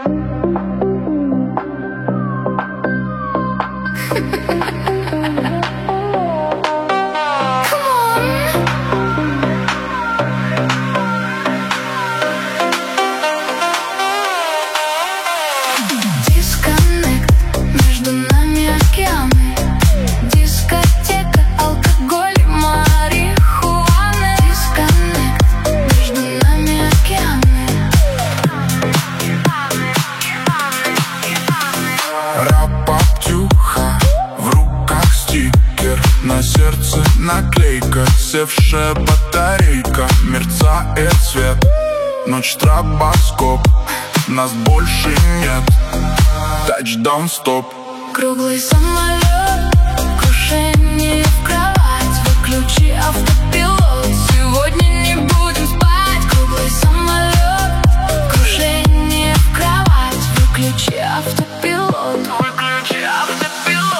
На сердце наклейка, севшая батарейка. Мерцает свет, ночь стробоскоп, нас больше нет. Тачдаун, стоп. Круглый самолет, крушение в кровать. Выключи автопилот, сегодня не будем спать. Круглый самолет, крушение в кровать. Выключи автопилот, выключи автопилот.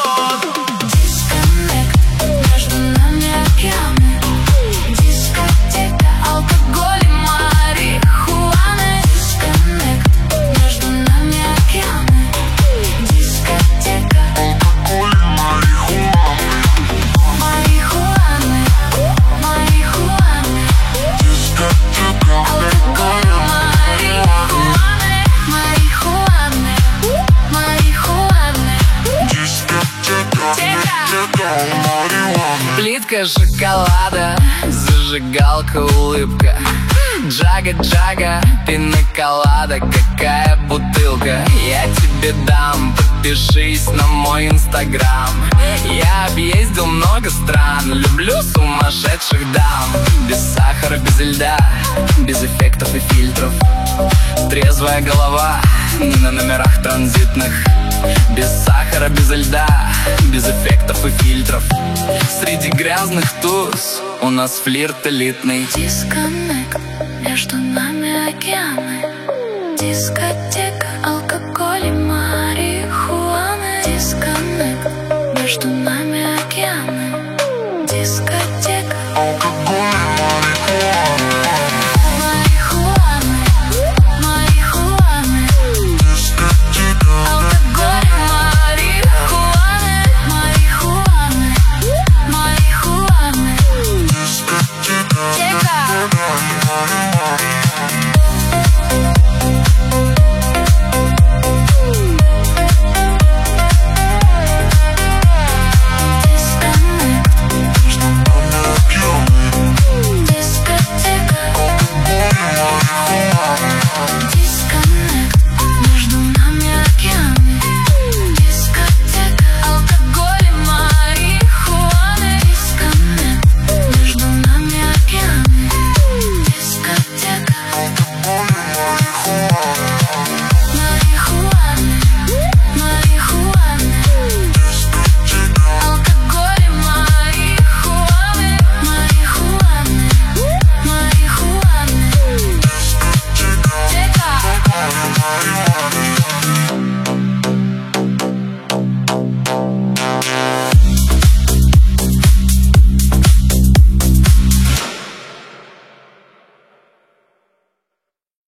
Плитка шоколада, зажигалка, улыбка. Джага-джага, пина-колада, какая бутылка. Я тебе дам, подпишись на мой инстаграм. Я объездил много стран, люблю сумасшедших дам. Без сахара, без льда, без эффектов и фильтров. Трезвая голова на номерах транзитных. Без сахара, без льда, без эффектов и фильтров. Среди грязных туз у нас флирт элитный. Дисконнект, между нами океаны. Дискотека, алкоголь и марихуана. Дисконнект, между нами океаны. Дискотека, алкоголь и марихуана. Дискотека.